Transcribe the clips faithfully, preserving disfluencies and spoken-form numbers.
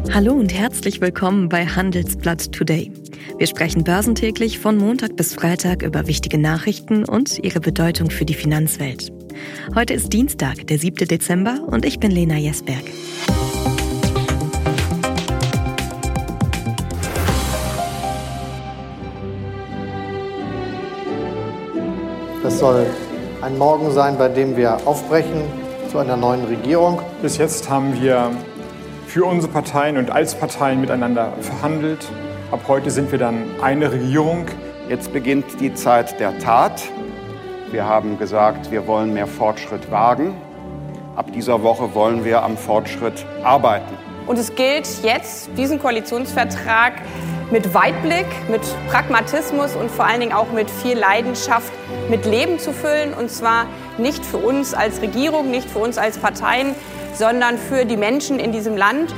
Hallo und herzlich willkommen bei Handelsblatt Today. Wir sprechen börsentäglich von Montag bis Freitag über wichtige Nachrichten und ihre Bedeutung für die Finanzwelt. Heute ist Dienstag, der siebte Dezember und ich bin Lena Jesberg. Das soll ein Morgen sein, bei dem wir aufbrechen zu einer neuen Regierung. Bis jetzt haben wir für unsere Parteien und als Parteien miteinander verhandelt. Ab heute sind wir dann eine Regierung. Jetzt beginnt die Zeit der Tat. Wir haben gesagt, wir wollen mehr Fortschritt wagen. Ab dieser Woche wollen wir am Fortschritt arbeiten. Und es gilt jetzt, diesen Koalitionsvertrag mit Weitblick, mit Pragmatismus und vor allen Dingen auch mit viel Leidenschaft mit Leben zu füllen. Und zwar nicht für uns als Regierung, nicht für uns als Parteien, sondern für die Menschen in diesem Land.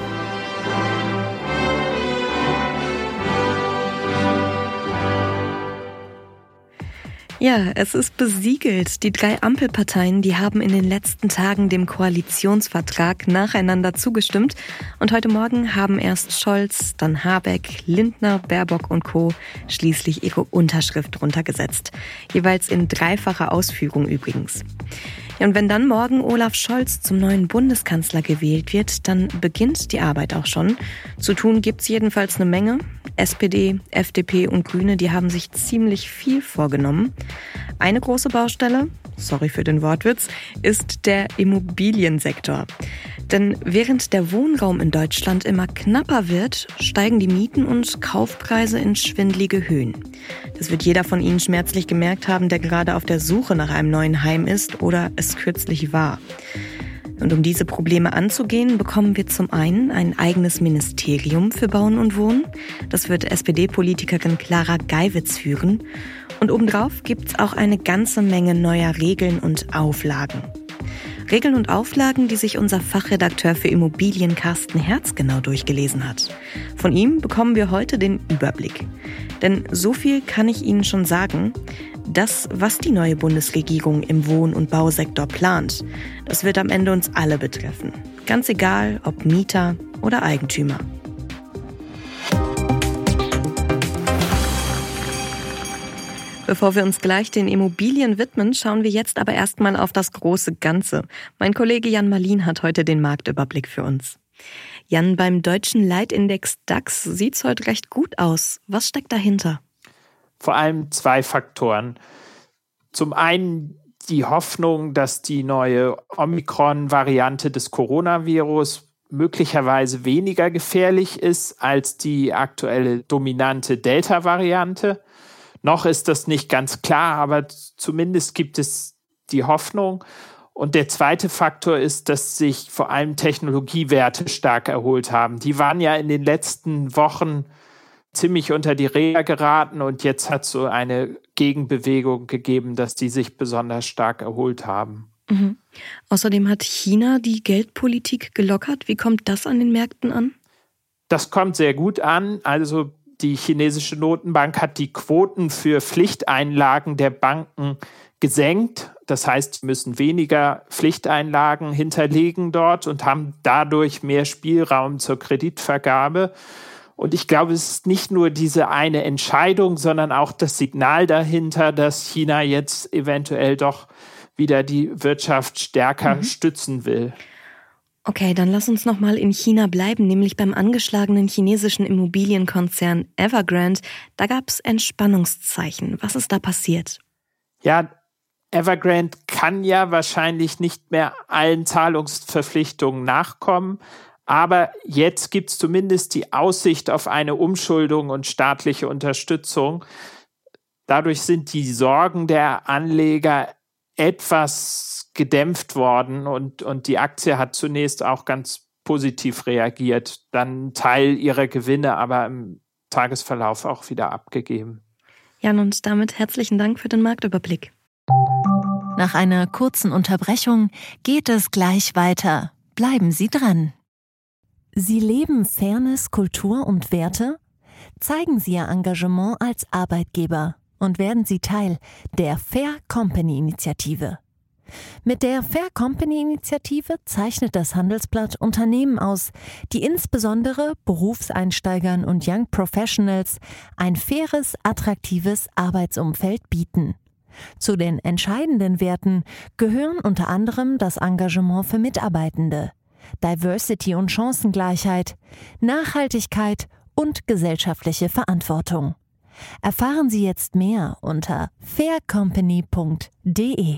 Ja, es ist besiegelt. Die drei Ampelparteien, die haben in den letzten Tagen dem Koalitionsvertrag nacheinander zugestimmt. Und heute Morgen haben erst Scholz, dann Habeck, Lindner, Baerbock und Co. schließlich ihre Unterschrift runtergesetzt. Jeweils in dreifacher Ausführung übrigens. Ja, und wenn dann morgen Olaf Scholz zum neuen Bundeskanzler gewählt wird, dann beginnt die Arbeit auch schon. Zu tun gibt's jedenfalls eine Menge. S P D, F D P und Grüne, die haben sich ziemlich viel vorgenommen. Eine große Baustelle, sorry für den Wortwitz, ist der Immobiliensektor. Denn während der Wohnraum in Deutschland immer knapper wird, steigen die Mieten und Kaufpreise in schwindlige Höhen. Das wird jeder von Ihnen schmerzlich gemerkt haben, der gerade auf der Suche nach einem neuen Heim ist oder es kürzlich war. Und um diese Probleme anzugehen, bekommen wir zum einen ein eigenes Ministerium für Bauen und Wohnen. Das wird S P D-Politikerin Clara Geiwitz führen. Und obendrauf gibt's auch eine ganze Menge neuer Regeln und Auflagen. Regeln und Auflagen, die sich unser Fachredakteur für Immobilien Carsten Herz genau durchgelesen hat. Von ihm bekommen wir heute den Überblick. Denn so viel kann ich Ihnen schon sagen: Das, was die neue Bundesregierung im Wohn- und Bausektor plant, das wird am Ende uns alle betreffen. Ganz egal, ob Mieter oder Eigentümer. Bevor wir uns gleich den Immobilien widmen, schauen wir jetzt aber erstmal auf das große Ganze. Mein Kollege Jan Marlin hat heute den Marktüberblick für uns. Jan, beim deutschen Leitindex DAX sieht's heute recht gut aus. Was steckt dahinter? Vor allem zwei Faktoren. Zum einen die Hoffnung, dass die neue Omikron-Variante des Coronavirus möglicherweise weniger gefährlich ist als die aktuelle dominante Delta-Variante. Noch ist das nicht ganz klar, aber zumindest gibt es die Hoffnung. Und der zweite Faktor ist, dass sich vor allem Technologiewerte stark erholt haben. Die waren ja in den letzten Wochen ziemlich unter die Räder geraten und jetzt hat es so eine Gegenbewegung gegeben, dass die sich besonders stark erholt haben. Mhm. Außerdem hat China die Geldpolitik gelockert. Wie kommt das an den Märkten an? Das kommt sehr gut an. Also die chinesische Notenbank hat die Quoten für Pflichteinlagen der Banken gesenkt. Das heißt, sie müssen weniger Pflichteinlagen hinterlegen dort und haben dadurch mehr Spielraum zur Kreditvergabe. Und ich glaube, es ist nicht nur diese eine Entscheidung, sondern auch das Signal dahinter, dass China jetzt eventuell doch wieder die Wirtschaft stärker mhm. stützen will. Okay, dann lass uns nochmal in China bleiben, nämlich beim angeschlagenen chinesischen Immobilienkonzern Evergrande. Da gab es Entspannungszeichen. Was ist da passiert? Ja, Evergrande kann ja wahrscheinlich nicht mehr allen Zahlungsverpflichtungen nachkommen. Aber jetzt gibt es zumindest die Aussicht auf eine Umschuldung und staatliche Unterstützung. Dadurch sind die Sorgen der Anleger etwas gedämpft worden und, und die Aktie hat zunächst auch ganz positiv reagiert, dann einen Teil ihrer Gewinne aber im Tagesverlauf auch wieder abgegeben. Jan, und damit herzlichen Dank für den Marktüberblick. Nach einer kurzen Unterbrechung geht es gleich weiter. Bleiben Sie dran. Sie leben Fairness, Kultur und Werte? Zeigen Sie Ihr Engagement als Arbeitgeber und werden Sie Teil der Fair Company Initiative. Mit der Fair Company-Initiative zeichnet das Handelsblatt Unternehmen aus, die insbesondere Berufseinsteigern und Young Professionals ein faires, attraktives Arbeitsumfeld bieten. Zu den entscheidenden Werten gehören unter anderem das Engagement für Mitarbeitende, Diversity und Chancengleichheit, Nachhaltigkeit und gesellschaftliche Verantwortung. Erfahren Sie jetzt mehr unter fair company punkt de.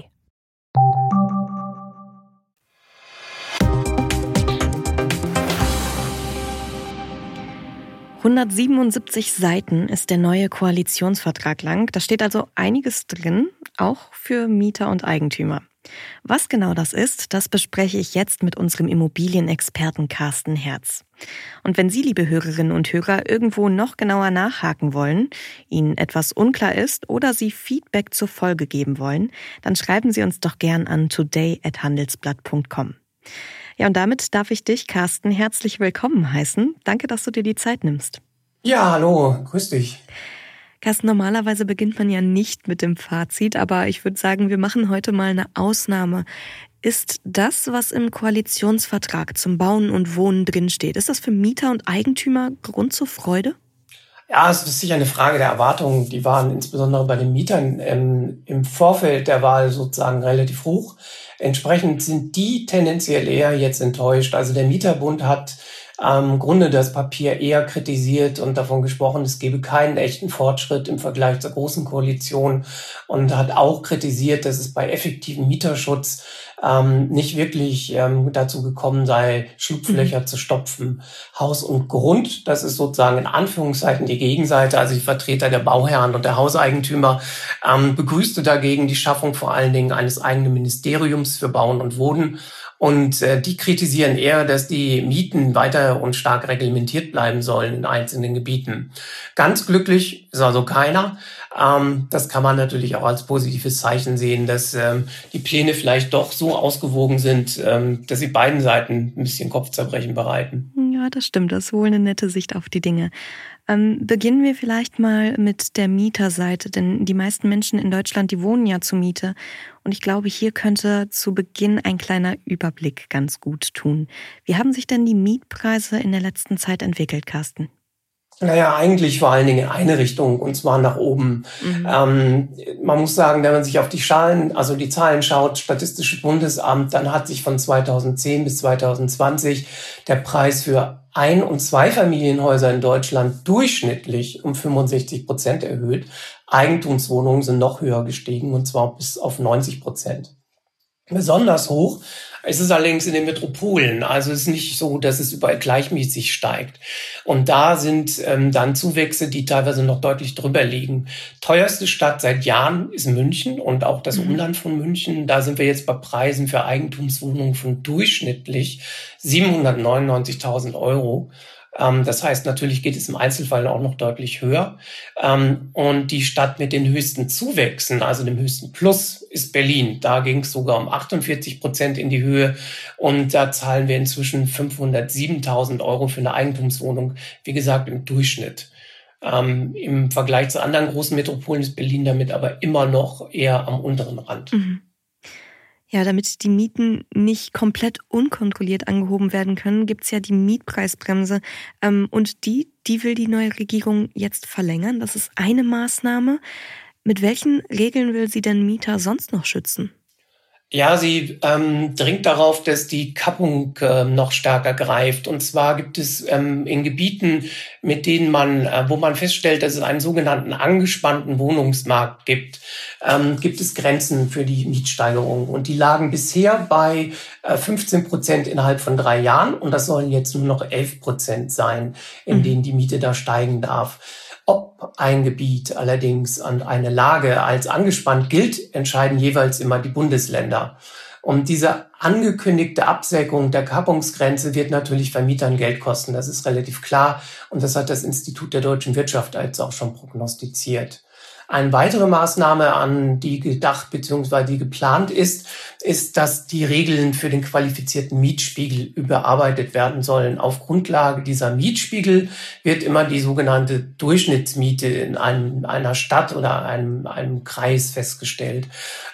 hundertsiebenundsiebzig Seiten ist der neue Koalitionsvertrag lang. Da steht also einiges drin, auch für Mieter und Eigentümer. Was genau das ist, das bespreche ich jetzt mit unserem Immobilienexperten Carsten Herz. Und wenn Sie, liebe Hörerinnen und Hörer, irgendwo noch genauer nachhaken wollen, Ihnen etwas unklar ist oder Sie Feedback zur Folge geben wollen, dann schreiben Sie uns doch gern an today at handelsblatt punkt com. Ja, und damit darf ich dich, Carsten, herzlich willkommen heißen. Danke, dass du dir die Zeit nimmst. Ja, hallo, grüß dich. Carsten, normalerweise beginnt man ja nicht mit dem Fazit, aber ich würde sagen, wir machen heute mal eine Ausnahme. Ist das, was im Koalitionsvertrag zum Bauen und Wohnen drinsteht, ist das für Mieter und Eigentümer Grund zur Freude? Ja, es ist sicher eine Frage der Erwartungen. Die waren insbesondere bei den Mietern ähm, im Vorfeld der Wahl sozusagen relativ hoch. Entsprechend sind die tendenziell eher jetzt enttäuscht. Also der Mieterbund hat im Grunde das Papier eher kritisiert und davon gesprochen, es gebe keinen echten Fortschritt im Vergleich zur Großen Koalition und hat auch kritisiert, dass es bei effektivem Mieterschutz ähm, nicht wirklich ähm, dazu gekommen sei, Schlupflöcher mhm. zu stopfen. Haus und Grund, das ist sozusagen in Anführungszeichen die Gegenseite, also die Vertreter der Bauherren und der Hauseigentümer, ähm, begrüßte dagegen die Schaffung vor allen Dingen eines eigenen Ministeriums für Bauen und Wohnen. Und äh, die kritisieren eher, dass die Mieten weiter und stark reglementiert bleiben sollen in einzelnen Gebieten. Ganz glücklich ist also keiner. Ähm, das kann man natürlich auch als positives Zeichen sehen, dass ähm, die Pläne vielleicht doch so ausgewogen sind, ähm, dass sie beiden Seiten ein bisschen Kopfzerbrechen bereiten. Ja, das stimmt. Das ist wohl eine nette Sicht auf die Dinge. Ähm, beginnen wir vielleicht mal mit der Mieterseite, denn die meisten Menschen in Deutschland, die wohnen ja zur Miete. Und ich glaube, hier könnte zu Beginn ein kleiner Überblick ganz gut tun. Wie haben sich denn die Mietpreise in der letzten Zeit entwickelt, Carsten? Naja, eigentlich vor allen Dingen in eine Richtung, und zwar nach oben. Mhm. Ähm, man muss sagen, wenn man sich auf die Schalen, also die Zahlen schaut, Statistisches Bundesamt, dann hat sich von zweitausendzehn bis zweitausendzwanzig der Preis für Ein- und Zweifamilienhäuser in Deutschland durchschnittlich um fünfundsechzig Prozent erhöht. Eigentumswohnungen sind noch höher gestiegen, und zwar bis auf neunzig Prozent. Besonders hoch ist es allerdings in den Metropolen. Also es ist nicht so, dass es überall gleichmäßig steigt. Und da sind ähm, dann Zuwächse, die teilweise noch deutlich drüber liegen. Teuerste Stadt seit Jahren ist München und auch das Umland von München. Da sind wir jetzt bei Preisen für Eigentumswohnungen von durchschnittlich siebenhundertneunundneunzigtausend Euro. Das heißt, natürlich geht es im Einzelfall auch noch deutlich höher. Und die Stadt mit den höchsten Zuwächsen, also dem höchsten Plus, ist Berlin. Da ging es sogar um achtundvierzig Prozent in die Höhe. Und da zahlen wir inzwischen fünfhundertsiebentausend Euro für eine Eigentumswohnung. Wie gesagt, im Durchschnitt. Im Vergleich zu anderen großen Metropolen ist Berlin damit aber immer noch eher am unteren Rand. Mhm. Ja, damit die Mieten nicht komplett unkontrolliert angehoben werden können, gibt's ja die Mietpreisbremse. Ähm, und die, die will die neue Regierung jetzt verlängern. Das ist eine Maßnahme. Mit welchen Regeln will sie denn Mieter sonst noch schützen? Ja, sie ähm, dringt darauf, dass die Kappung äh, noch stärker greift. Und zwar gibt es ähm, in Gebieten, mit denen man, äh, wo man feststellt, dass es einen sogenannten angespannten Wohnungsmarkt gibt, ähm, gibt es Grenzen für die Mietsteigerung. Und die lagen bisher bei äh, fünfzehn Prozent innerhalb von drei Jahren. Und das sollen jetzt nur noch elf Prozent sein, in mhm. denen die Miete da steigen darf. Ob ein Gebiet allerdings und eine Lage als angespannt gilt, entscheiden jeweils immer die Bundesländer. Und diese angekündigte Absenkung der Kappungsgrenze wird natürlich Vermietern Geld kosten. Das ist relativ klar. Und das hat das Institut der deutschen Wirtschaft als auch schon prognostiziert. Eine weitere Maßnahme, an die gedacht bzw. die geplant ist, ist, dass die Regeln für den qualifizierten Mietspiegel überarbeitet werden sollen. Auf Grundlage dieser Mietspiegel wird immer die sogenannte Durchschnittsmiete in einem, einer Stadt oder einem, einem Kreis festgestellt.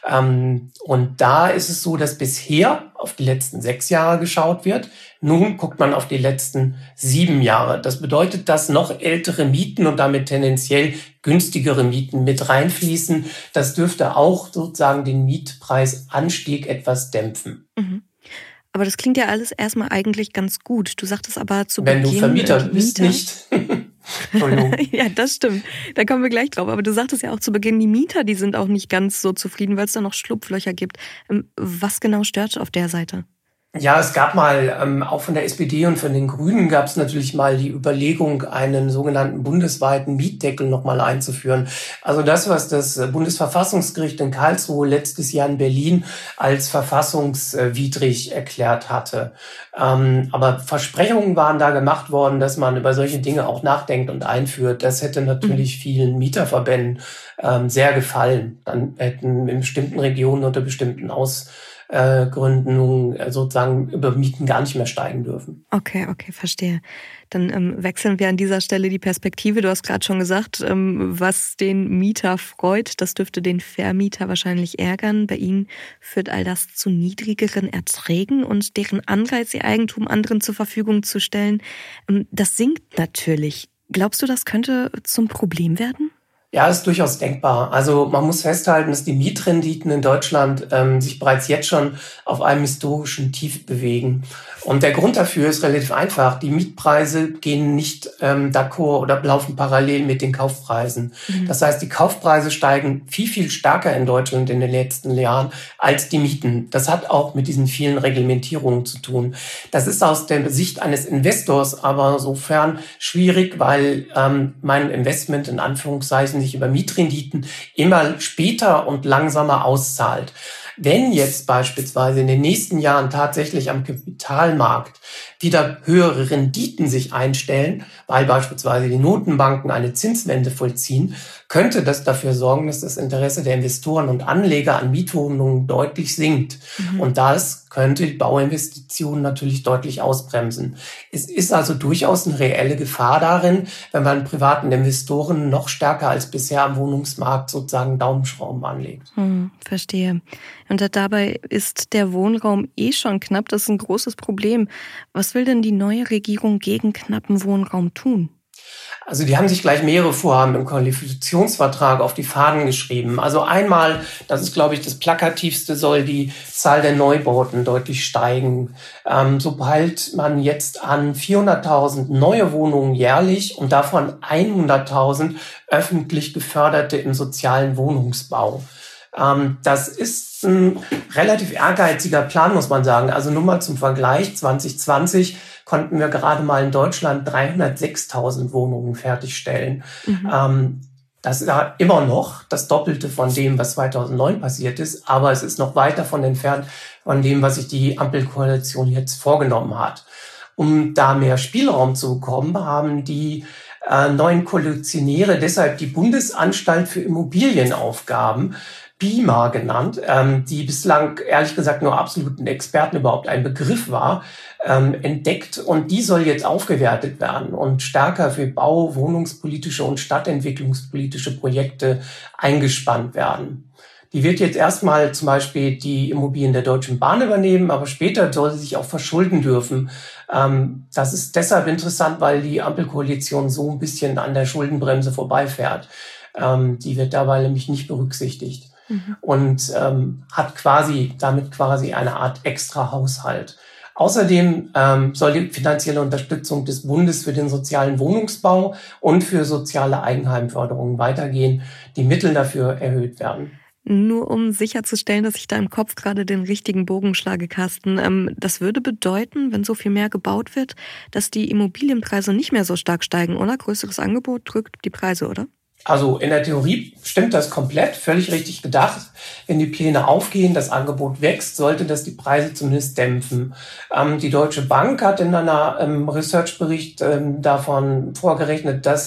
Ähm, und da ist es so, dass bisher auf die letzten sechs Jahre geschaut wird. Nun guckt man auf die letzten sieben Jahre. Das bedeutet, dass noch ältere Mieten und damit tendenziell günstigere Mieten mit reinfließen. Das dürfte auch sozusagen den Mietpreisanstieg etwas dämpfen. Mhm. Aber das klingt ja alles erstmal eigentlich ganz gut. Du sagtest aber zu Wenn Beginn... du Vermieter äh, bist, Mieter. nicht. Entschuldigung. Ja, das stimmt. Da kommen wir gleich drauf. Aber du sagtest ja auch zu Beginn, die Mieter, die sind auch nicht ganz so zufrieden, weil es da noch Schlupflöcher gibt. Was genau stört auf der Seite? Ja, es gab mal, ähm, auch von der S P D und von den Grünen gab es natürlich mal die Überlegung, einen sogenannten bundesweiten Mietdeckel nochmal einzuführen. Also das, was das Bundesverfassungsgericht in Karlsruhe letztes Jahr in Berlin als verfassungswidrig erklärt hatte. Ähm, aber Versprechungen waren da gemacht worden, dass man über solche Dinge auch nachdenkt und einführt. Das hätte natürlich vielen Mieterverbänden ähm, sehr gefallen. Dann hätten in bestimmten Regionen unter bestimmten Aus Äh, Gründen sozusagen über Mieten gar nicht mehr steigen dürfen. Okay, okay, verstehe. Dann ähm, wechseln wir an dieser Stelle die Perspektive. Du hast gerade schon gesagt, ähm, was den Mieter freut, das dürfte den Vermieter wahrscheinlich ärgern. Bei ihnen führt all das zu niedrigeren Erträgen und deren Anreiz, ihr Eigentum anderen zur Verfügung zu stellen, ähm, das sinkt natürlich. Glaubst du, das könnte zum Problem werden? Ja, ist durchaus denkbar. Also man muss festhalten, dass die Mietrenditen in Deutschland ähm, sich bereits jetzt schon auf einem historischen Tief bewegen. Und der Grund dafür ist relativ einfach. Die Mietpreise gehen nicht ähm, d'accord oder laufen parallel mit den Kaufpreisen. Mhm. Das heißt, die Kaufpreise steigen viel, viel stärker in Deutschland in den letzten Jahren als die Mieten. Das hat auch mit diesen vielen Reglementierungen zu tun. Das ist aus der Sicht eines Investors aber sofern schwierig, weil ähm, mein Investment in Anführungszeichen sich über Mietrenditen immer später und langsamer auszahlt. Wenn jetzt beispielsweise in den nächsten Jahren tatsächlich am Kapitalmarkt wieder höhere Renditen sich einstellen, weil beispielsweise die Notenbanken eine Zinswende vollziehen, könnte das dafür sorgen, dass das Interesse der Investoren und Anleger an Mietwohnungen deutlich sinkt. Mhm. Und das könnte die Bauinvestitionen natürlich deutlich ausbremsen. Es ist also durchaus eine reelle Gefahr darin, wenn man privaten Investoren noch stärker als bisher am Wohnungsmarkt sozusagen Daumenschrauben anlegt. Hm, verstehe. Und dabei ist der Wohnraum eh schon knapp. Das ist ein großes Problem. Was will denn die neue Regierung gegen knappen Wohnraum tun? Also die haben sich gleich mehrere Vorhaben im Koalitionsvertrag auf die Fahnen geschrieben. Also einmal, das ist glaube ich das Plakativste, soll die Zahl der Neubauten deutlich steigen. Ähm, sobald man jetzt an vierhunderttausend neue Wohnungen jährlich und davon hunderttausend öffentlich geförderte im sozialen Wohnungsbau. Ähm, das ist ein relativ ehrgeiziger Plan, muss man sagen. Also nur mal zum Vergleich, zwanzig zwanzig konnten wir gerade mal in Deutschland dreihundertsechstausend Wohnungen fertigstellen. Mhm. Ähm, das ist ja immer noch das Doppelte von dem, was zweitausendneun passiert ist, aber es ist noch weit davon entfernt von dem, was sich die Ampelkoalition jetzt vorgenommen hat. Um da mehr Spielraum zu bekommen, haben die äh, neuen Koalitionäre deshalb die Bundesanstalt für Immobilienaufgaben, B I M A genannt, ähm, die bislang ehrlich gesagt nur absoluten Experten überhaupt ein Begriff war, ähm, entdeckt. Und die soll jetzt aufgewertet werden und stärker für bau-, wohnungspolitische und stadtentwicklungspolitische Projekte eingespannt werden. Die wird jetzt erstmal zum Beispiel die Immobilien der Deutschen Bahn übernehmen, aber später soll sie sich auch verschulden dürfen. Ähm, das ist deshalb interessant, weil die Ampelkoalition so ein bisschen an der Schuldenbremse vorbeifährt. Ähm, die wird dabei nämlich nicht berücksichtigt. Mhm. Und ähm, hat quasi damit quasi eine Art extra Haushalt. Außerdem ähm, soll die finanzielle Unterstützung des Bundes für den sozialen Wohnungsbau und für soziale Eigenheimförderung weitergehen. Die Mittel dafür erhöht werden. Nur um sicherzustellen, dass ich da im Kopf gerade den richtigen Bogen schlage, Carsten. Ähm, das würde bedeuten, wenn so viel mehr gebaut wird, dass die Immobilienpreise nicht mehr so stark steigen, oder? Größeres Angebot drückt die Preise, oder? Also in der Theorie stimmt das komplett, völlig richtig gedacht. Wenn die Pläne aufgehen, das Angebot wächst, sollte das die Preise zumindest dämpfen. Ähm, die Deutsche Bank hat in einer ähm, Research-Bericht ähm, davon vorgerechnet, dass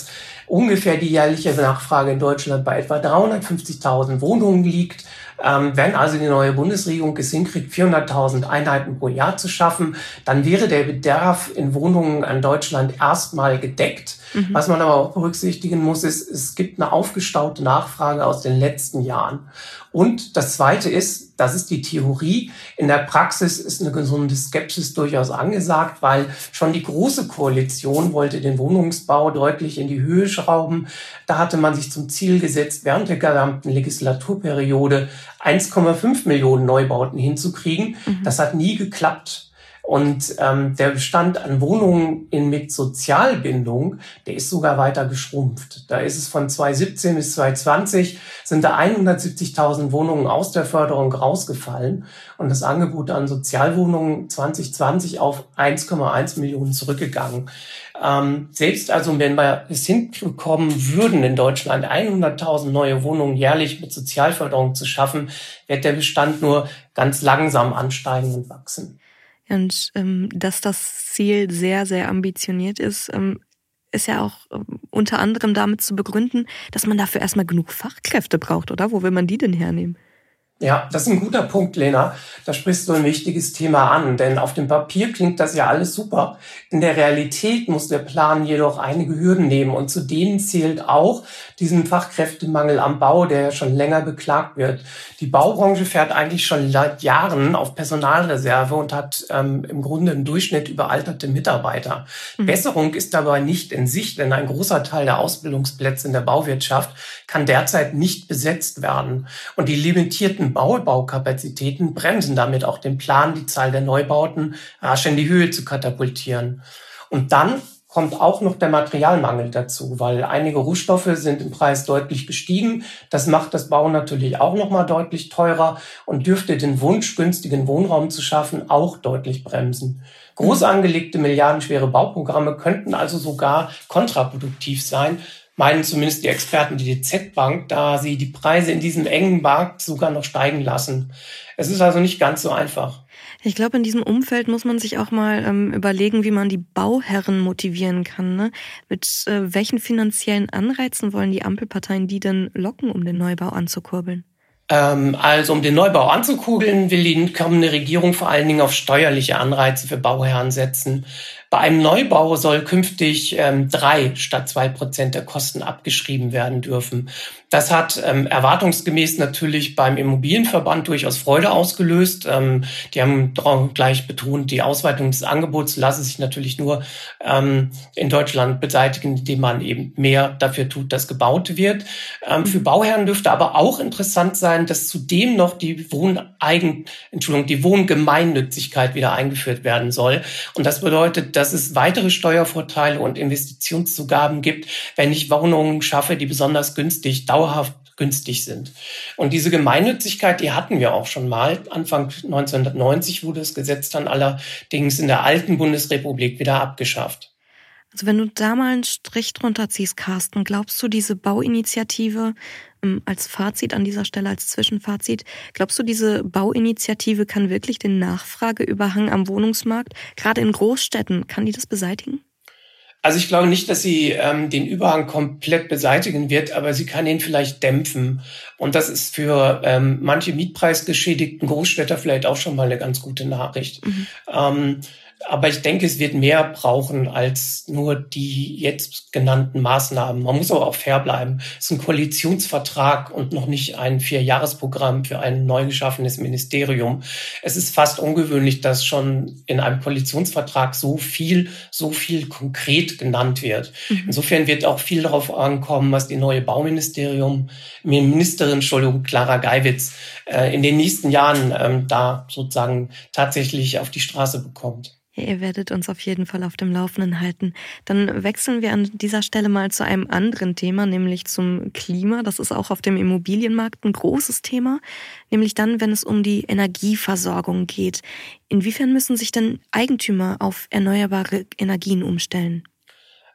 ungefähr die jährliche Nachfrage in Deutschland bei etwa dreihundertfünfzigtausend Wohnungen liegt. Ähm, wenn also die neue Bundesregierung es hinkriegt, vierhunderttausend Einheiten pro Jahr zu schaffen, dann wäre der Bedarf in Wohnungen in Deutschland erstmal gedeckt. Mhm. Was man aber auch berücksichtigen muss, ist, es gibt eine aufgestaute Nachfrage aus den letzten Jahren. Und das Zweite ist, das ist die Theorie. In der Praxis ist eine gesunde Skepsis durchaus angesagt, weil schon die Große Koalition wollte den Wohnungsbau deutlich in die Höhe schrauben. Da hatte man sich zum Ziel gesetzt, während der gesamten Legislaturperiode eins Komma fünf Millionen Neubauten hinzukriegen. Mhm. Das hat nie geklappt. Und ähm, der Bestand an Wohnungen in, mit Sozialbindung, der ist sogar weiter geschrumpft. Da ist es von zweitausendsiebzehn bis zweitausendzwanzig sind da hundertsiebzigtausend Wohnungen aus der Förderung rausgefallen und das Angebot an Sozialwohnungen zwanzig zwanzig auf eins Komma eins Millionen zurückgegangen. Ähm, selbst also, wenn wir es hinbekommen würden, in Deutschland hunderttausend neue Wohnungen jährlich mit Sozialförderung zu schaffen, wird der Bestand nur ganz langsam ansteigen und wachsen. Und ähm, dass das Ziel sehr, sehr ambitioniert ist, ähm, ist ja auch ähm, unter anderem damit zu begründen, dass man dafür erstmal genug Fachkräfte braucht, oder? Wo will man die denn hernehmen? Ja, das ist ein guter Punkt, Lena. Da sprichst du ein wichtiges Thema an, denn auf dem Papier klingt das ja alles super. In der Realität muss der Plan jedoch einige Hürden nehmen und zu denen zählt auch diesen Fachkräftemangel am Bau, der ja schon länger beklagt wird. Die Baubranche fährt eigentlich schon seit Jahren auf Personalreserve und hat ähm, im Grunde im Durchschnitt überalterte Mitarbeiter. Mhm. Besserung ist dabei nicht in Sicht, denn ein großer Teil der Ausbildungsplätze in der Bauwirtschaft kann derzeit nicht besetzt werden. Und die limitierten Baubaukapazitäten bremsen damit auch den Plan, die Zahl der Neubauten rasch in die Höhe zu katapultieren. Und dann kommt auch noch der Materialmangel dazu, weil einige Rohstoffe sind im Preis deutlich gestiegen. Das macht das Bauen natürlich auch noch mal deutlich teurer und dürfte den Wunsch, günstigen Wohnraum zu schaffen, auch deutlich bremsen. Groß angelegte, milliardenschwere Bauprogramme könnten also sogar kontraproduktiv sein, meinen zumindest die Experten die D Z-Bank, da sie die Preise in diesem engen Markt sogar noch steigen lassen. Es ist also nicht ganz so einfach. Ich glaube, in diesem Umfeld muss man sich auch mal ähm, überlegen, wie man die Bauherren motivieren kann. Ne? Mit äh, welchen finanziellen Anreizen wollen die Ampelparteien die denn locken, um den Neubau anzukurbeln? Ähm, also um den Neubau anzukurbeln, will die kommende Regierung vor allen Dingen auf steuerliche Anreize für Bauherren setzen. Bei einem Neubau soll künftig ähm, drei statt zwei Prozent der Kosten abgeschrieben werden dürfen. Das hat ähm, erwartungsgemäß natürlich beim Immobilienverband durchaus Freude ausgelöst. Ähm, die haben gleich betont, die Ausweitung des Angebots lasse sich natürlich nur ähm, in Deutschland beseitigen, indem man eben mehr dafür tut, dass gebaut wird. Ähm, für Bauherren dürfte aber auch interessant sein, dass zudem noch die Wohneigen, Entschuldigung, die Wohngemeinnützigkeit wieder eingeführt werden soll. Und das bedeutet, dass es weitere Steuervorteile und Investitionszugaben gibt, wenn ich Wohnungen schaffe, die besonders günstig, dauerhaft günstig sind. Und diese Gemeinnützigkeit, die hatten wir auch schon mal. Anfang neunzehnhundertneunzig wurde das Gesetz dann allerdings in der alten Bundesrepublik wieder abgeschafft. Also wenn du da mal einen Strich drunter ziehst, Carsten, glaubst du, diese Bauinitiative, als Fazit an dieser Stelle, als Zwischenfazit, glaubst du, diese Bauinitiative kann wirklich den Nachfrageüberhang am Wohnungsmarkt, gerade in Großstädten, kann die das beseitigen? Also ich glaube nicht, dass sie ähm, den Überhang komplett beseitigen wird, aber sie kann ihn vielleicht dämpfen. Und das ist für ähm, manche mietpreisgeschädigten Großstädter vielleicht auch schon mal eine ganz gute Nachricht. Mhm. Ähm, Aber ich denke, es wird mehr brauchen als nur die jetzt genannten Maßnahmen. Man muss aber auch fair bleiben. Es ist ein Koalitionsvertrag und noch nicht ein Vierjahresprogramm für ein neu geschaffenes Ministerium. Es ist fast ungewöhnlich, dass schon in einem Koalitionsvertrag so viel, so viel konkret genannt wird. Mhm. Insofern wird auch viel darauf ankommen, was die neue Bauministerium, Ministerin, Entschuldigung, Clara Geiwitz, äh, in den nächsten Jahren ähm, da sozusagen tatsächlich auf die Straße bekommt. Ja, ihr werdet uns auf jeden Fall auf dem Laufenden halten. Dann wechseln wir an dieser Stelle mal zu einem anderen Thema, nämlich zum Klima. Das ist auch auf dem Immobilienmarkt ein großes Thema, nämlich dann, wenn es um die Energieversorgung geht. Inwiefern müssen sich denn Eigentümer auf erneuerbare Energien umstellen?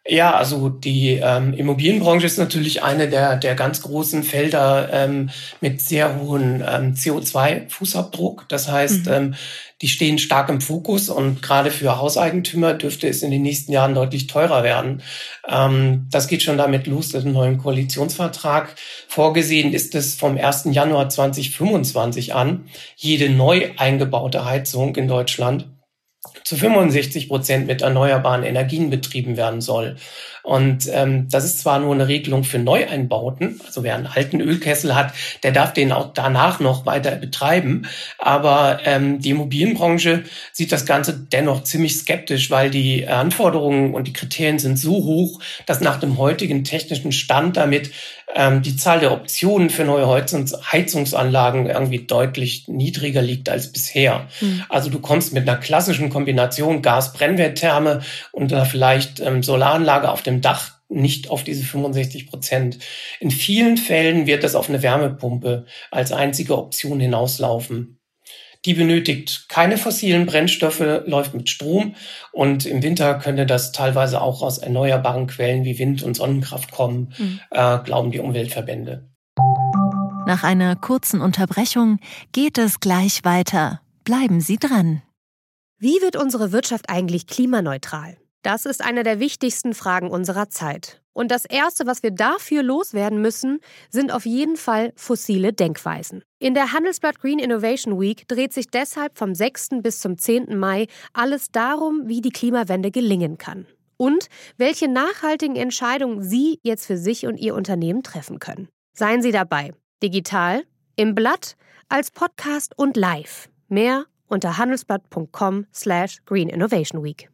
Ja, also die ähm, Immobilienbranche ist natürlich eine der, der ganz großen Felder ähm, mit sehr hohem ähm, C O zwei Fußabdruck. Das heißt, mhm. ähm, die stehen stark im Fokus und gerade für Hauseigentümer dürfte es in den nächsten Jahren deutlich teurer werden. Ähm, das geht schon damit los, dass im neuen Koalitionsvertrag vorgesehen ist, es vom ersten Januar zweitausendfünfundzwanzig an jede neu eingebaute Heizung in Deutschland zu fünfundsechzig Prozent mit erneuerbaren Energien betrieben werden soll. Und ähm, das ist zwar nur eine Regelung für Neueinbauten, also wer einen alten Ölkessel hat, der darf den auch danach noch weiter betreiben. Aber ähm, die Immobilienbranche sieht das Ganze dennoch ziemlich skeptisch, weil die Anforderungen und die Kriterien sind so hoch, dass nach dem heutigen technischen Stand damit ähm, die Zahl der Optionen für neue Heizungs- Heizungsanlagen irgendwie deutlich niedriger liegt als bisher. Mhm. Also du kommst mit einer klassischen Kombination Gas-Brennwerttherme und da vielleicht ähm, Solaranlage auf dem Dach nicht auf diese fünfundsechzig Prozent. In vielen Fällen wird das auf eine Wärmepumpe als einzige Option hinauslaufen. Die benötigt keine fossilen Brennstoffe, läuft mit Strom und im Winter könnte das teilweise auch aus erneuerbaren Quellen wie Wind- und Sonnenkraft kommen, mhm. äh, glauben die Umweltverbände. Nach einer kurzen Unterbrechung geht es gleich weiter. Bleiben Sie dran. Wie wird unsere Wirtschaft eigentlich klimaneutral? Das ist eine der wichtigsten Fragen unserer Zeit. Und das Erste, was wir dafür loswerden müssen, sind auf jeden Fall fossile Denkweisen. In der Handelsblatt Green Innovation Week dreht sich deshalb vom sechsten bis zum zehnten Mai alles darum, wie die Klimawende gelingen kann. Und welche nachhaltigen Entscheidungen Sie jetzt für sich und Ihr Unternehmen treffen können. Seien Sie dabei. Digital, im Blatt, als Podcast und live. Mehr unter handelsblatt punkt com slash green innovation week.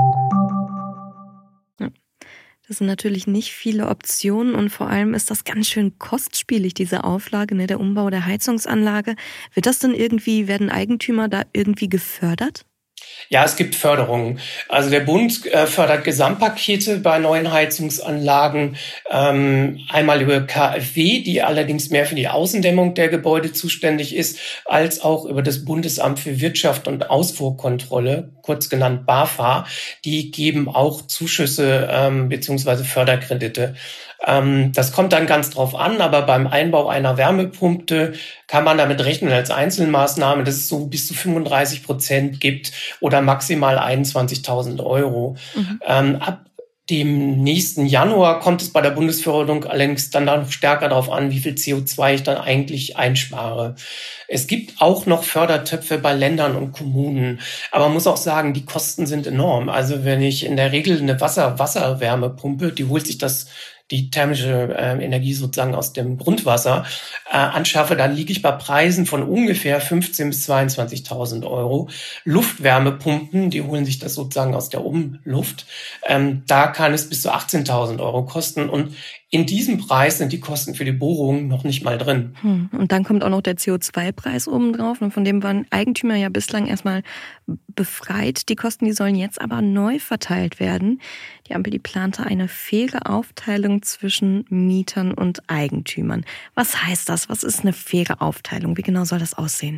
Das sind natürlich nicht viele Optionen und vor allem ist das ganz schön kostspielig, diese Auflage, ne, der Umbau der Heizungsanlage. Wird das denn irgendwie, werden Eigentümer da irgendwie gefördert? Ja, es gibt Förderungen. Also der Bund äh, fördert Gesamtpakete bei neuen Heizungsanlagen, ähm, einmal über K f W, die allerdings mehr für die Außendämmung der Gebäude zuständig ist, als auch über das Bundesamt für Wirtschaft und Ausfuhrkontrolle, kurz genannt BAFA. Die geben auch Zuschüsse ähm, bzw. Förderkredite. Ähm, das kommt dann ganz drauf an, aber beim Einbau einer Wärmepumpe kann man damit rechnen als Einzelmaßnahme, dass es so bis zu fünfunddreißig Prozent gibt oder maximal einundzwanzigtausend Euro. Mhm. Ähm, ab dem nächsten Januar kommt es bei der Bundesförderung allerdings dann noch stärker darauf an, wie viel C O zwei ich dann eigentlich einspare. Es gibt auch noch Fördertöpfe bei Ländern und Kommunen, aber man muss auch sagen, die Kosten sind enorm. Also wenn ich in der Regel eine Wasser Wasserwärmepumpe, die holt sich das die thermische äh, Energie sozusagen aus dem Grundwasser äh, anschaffe, dann liege ich bei Preisen von ungefähr fünfzehntausend bis zweiundzwanzigtausend Euro. Luftwärmepumpen, die holen sich das sozusagen aus der Umluft. Ähm, da kann es bis zu achtzehntausend Euro kosten und in diesem Preis sind die Kosten für die Bohrungen noch nicht mal drin. Hm. Und dann kommt auch noch der C O zwei Preis obendrauf. Und von dem waren Eigentümer ja bislang erstmal befreit. Die Kosten, die sollen jetzt aber neu verteilt werden. Die Ampel, die plante eine faire Aufteilung zwischen Mietern und Eigentümern. Was heißt das? Was ist eine faire Aufteilung? Wie genau soll das aussehen?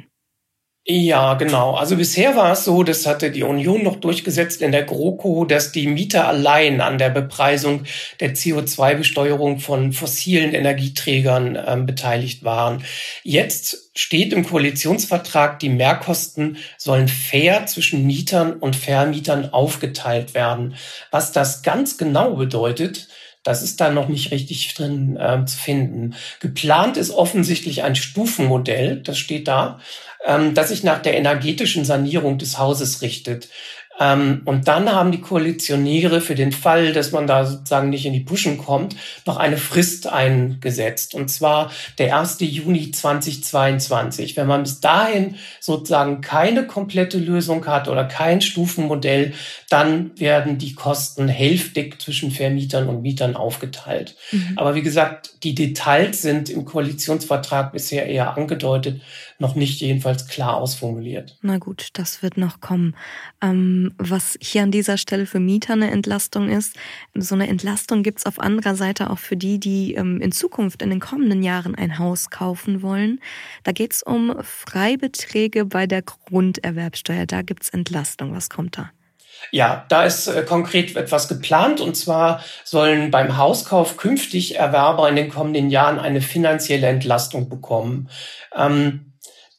Ja, genau. Also bisher war es so, das hatte die Union noch durchgesetzt in der GroKo, dass die Mieter allein an der Bepreisung der C O zwei Besteuerung von fossilen Energieträgern äh, beteiligt waren. Jetzt steht im Koalitionsvertrag, die Mehrkosten sollen fair zwischen Mietern und Vermietern aufgeteilt werden. Was das ganz genau bedeutet, das ist da noch nicht richtig drin äh, zu finden. Geplant ist offensichtlich ein Stufenmodell, das steht da, ähm, das sich nach der energetischen Sanierung des Hauses richtet. Ähm, und dann haben die Koalitionäre für den Fall, dass man da sozusagen nicht in die Puschen kommt, noch eine Frist eingesetzt. Und zwar der erste Juni zweitausendzweiundzwanzig. Wenn man bis dahin sozusagen keine komplette Lösung hat oder kein Stufenmodell, dann werden die Kosten hälftig zwischen Vermietern und Mietern aufgeteilt. Mhm. Aber wie gesagt, die Details sind im Koalitionsvertrag bisher eher angedeutet, noch nicht jedenfalls klar ausformuliert. Na gut, das wird noch kommen. Ähm, was hier an dieser Stelle für Mieter eine Entlastung ist, so eine Entlastung gibt's auf anderer Seite auch für die, die ähm, in Zukunft, in den kommenden Jahren ein Haus kaufen wollen. Da geht's um Freibeträge bei der Grunderwerbsteuer. Da gibt's Entlastung. Was kommt da? Ja, da ist äh, konkret etwas geplant, und zwar sollen beim Hauskauf künftig Erwerber in den kommenden Jahren eine finanzielle Entlastung bekommen. Ähm,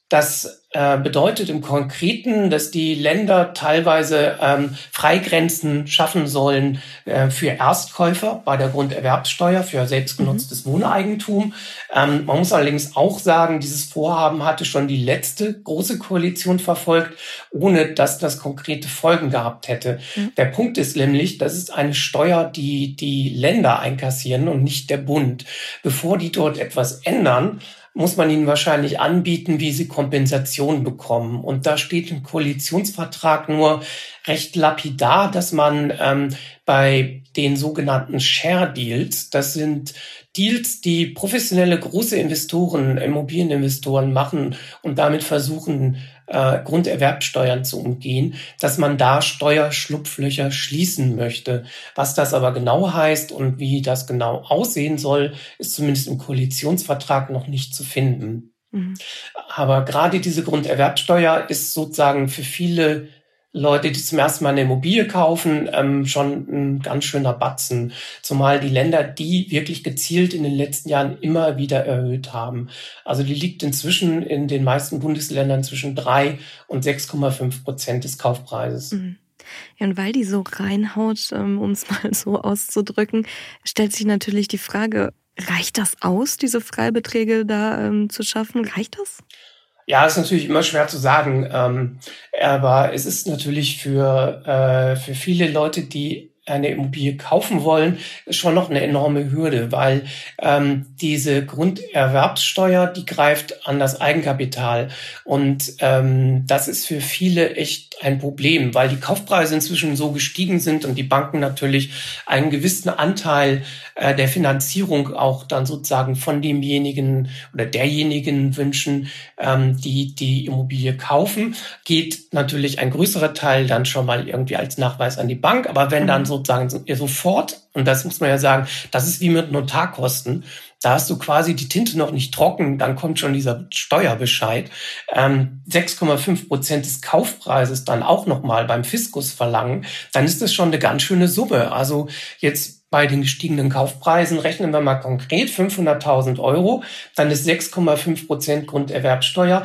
das äh, bedeutet im Konkreten, dass die Länder teilweise ähm, Freigrenzen schaffen sollen äh, für Erstkäufer bei der Grunderwerbsteuer für selbstgenutztes mhm. Wohneigentum. Ähm, man muss allerdings auch sagen, dieses Vorhaben hatte schon die letzte große Koalition verfolgt, ohne dass das konkrete Folgen gehabt hätte. Mhm. Der Punkt ist nämlich, das ist eine Steuer, die die Länder einkassieren und nicht der Bund. Bevor die dort etwas ändern, muss man ihnen wahrscheinlich anbieten, wie sie Kompensation bekommen. Und da steht im Koalitionsvertrag nur recht lapidar, dass man ähm, bei den sogenannten Share Deals, das sind Deals, die professionelle große Investoren, Immobilieninvestoren machen und damit versuchen, äh, Grunderwerbsteuern zu umgehen, dass man da Steuerschlupflöcher schließen möchte. Was das aber genau heißt und wie das genau aussehen soll, ist zumindest im Koalitionsvertrag noch nicht zu finden. Mhm. Aber gerade diese Grunderwerbsteuer ist sozusagen für viele Leute, die zum ersten Mal eine Immobilie kaufen, ähm, schon ein ganz schöner Batzen. Zumal die Länder die wirklich gezielt in den letzten Jahren immer wieder erhöht haben. Also die liegt inzwischen in den meisten Bundesländern zwischen drei und sechs Komma fünf Prozent des Kaufpreises. Mhm. Ja, und weil die so reinhaut, ähm, um es mal so auszudrücken, stellt sich natürlich die Frage, reicht das aus, diese Freibeträge da ähm, zu schaffen? Reicht das? Ja, ist natürlich immer schwer zu sagen, ähm, aber es ist natürlich für äh, für viele Leute, die eine Immobilie kaufen wollen, schon noch eine enorme Hürde, weil ähm, diese Grunderwerbssteuer, die greift an das Eigenkapital, und ähm, das ist für viele echt ein Problem, weil die Kaufpreise inzwischen so gestiegen sind und die Banken natürlich einen gewissen Anteil äh, der Finanzierung auch dann sozusagen von demjenigen oder derjenigen wünschen, ähm, die die Immobilie kaufen. Geht natürlich ein größerer Teil dann schon mal irgendwie als Nachweis an die Bank, aber wenn dann so sozusagen sofort, und das muss man ja sagen, das ist wie mit Notarkosten, da hast du quasi die Tinte noch nicht trocken, dann kommt schon dieser Steuerbescheid. Ähm, sechs Komma fünf Prozent des Kaufpreises dann auch nochmal beim Fiskus verlangen, dann ist das schon eine ganz schöne Summe. Also jetzt bei den gestiegenen Kaufpreisen rechnen wir mal konkret fünfhunderttausend Euro, dann ist sechs Komma fünf Prozent Grunderwerbsteuer,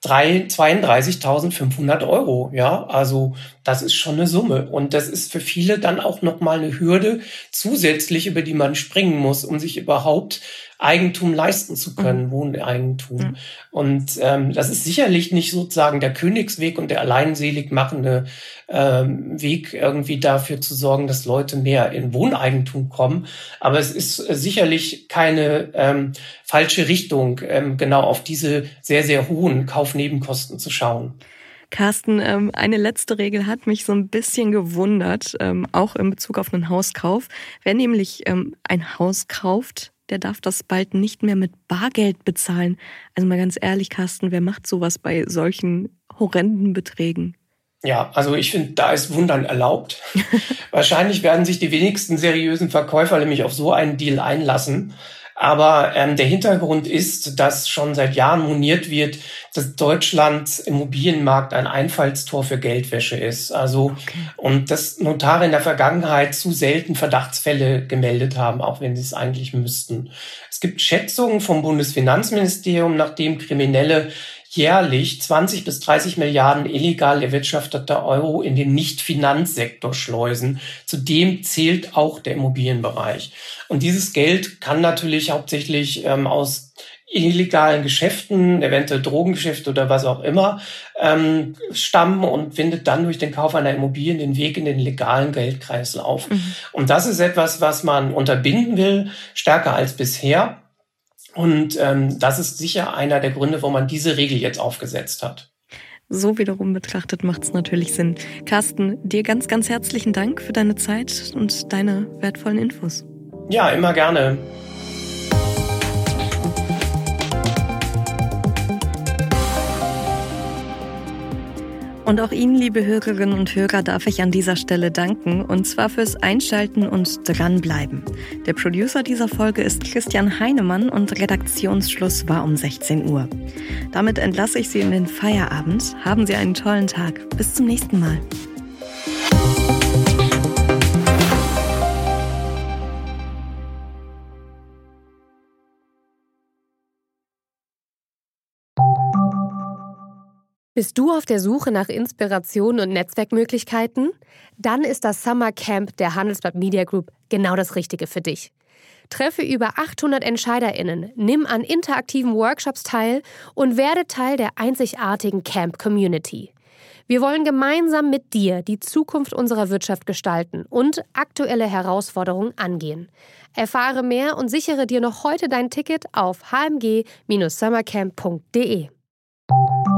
zweiunddreißigtausendfünfhundert Euro, ja, also das ist schon eine Summe, und das ist für viele dann auch nochmal eine Hürde zusätzlich, über die man springen muss, um sich überhaupt Eigentum leisten zu können, mhm. Wohneigentum. Mhm. Und ähm, das ist sicherlich nicht sozusagen der Königsweg und der alleinselig machende ähm, Weg, irgendwie dafür zu sorgen, dass Leute mehr in Wohneigentum kommen. Aber es ist äh, sicherlich keine ähm, falsche Richtung, ähm, genau auf diese sehr, sehr hohen Kaufnebenkosten zu schauen. Carsten, ähm, eine letzte Regel hat mich so ein bisschen gewundert, ähm, auch in Bezug auf einen Hauskauf. Wer nämlich ähm, ein Haus kauft, der darf das bald nicht mehr mit Bargeld bezahlen. Also mal ganz ehrlich, Carsten, wer macht sowas bei solchen horrenden Beträgen? Ja, also ich finde, da ist Wundern erlaubt. Wahrscheinlich werden sich die wenigsten seriösen Verkäufer nämlich auf so einen Deal einlassen. Aber ähm, der Hintergrund ist, dass schon seit Jahren moniert wird, dass Deutschlands Immobilienmarkt ein Einfallstor für Geldwäsche ist. Also okay. Und dass Notare in der Vergangenheit zu selten Verdachtsfälle gemeldet haben, auch wenn sie es eigentlich müssten. Es gibt Schätzungen vom Bundesfinanzministerium, nachdem Kriminelle jährlich zwanzig bis dreißig Milliarden illegal erwirtschafteter Euro in den Nicht-Finanzsektor schleusen. Zudem zählt auch der Immobilienbereich. Und dieses Geld kann natürlich hauptsächlich ähm, aus illegalen Geschäften, eventuell Drogengeschäfte oder was auch immer, ähm, stammen und findet dann durch den Kauf einer Immobilie den Weg in den legalen Geldkreislauf. Mhm. Und das ist etwas, was man unterbinden will, stärker als bisher. Und ähm, das ist sicher einer der Gründe, warum man diese Regel jetzt aufgesetzt hat. So wiederum betrachtet macht es natürlich Sinn. Carsten, dir ganz, ganz herzlichen Dank für deine Zeit und deine wertvollen Infos. Ja, immer gerne. Und auch Ihnen, liebe Hörerinnen und Hörer, darf ich an dieser Stelle danken, und zwar fürs Einschalten und Dranbleiben. Der Producer dieser Folge ist Christian Heinemann und Redaktionsschluss war um sechzehn Uhr. Damit entlasse ich Sie in den Feierabend. Haben Sie einen tollen Tag. Bis zum nächsten Mal. Bist du auf der Suche nach Inspiration und Netzwerkmöglichkeiten? Dann ist das Summer Camp der Handelsblatt Media Group genau das Richtige für dich. Treffe über achthundert EntscheiderInnen, nimm an interaktiven Workshops teil und werde Teil der einzigartigen Camp-Community. Wir wollen gemeinsam mit dir die Zukunft unserer Wirtschaft gestalten und aktuelle Herausforderungen angehen. Erfahre mehr und sichere dir noch heute dein Ticket auf h m g Bindestrich summercamp punkt d e.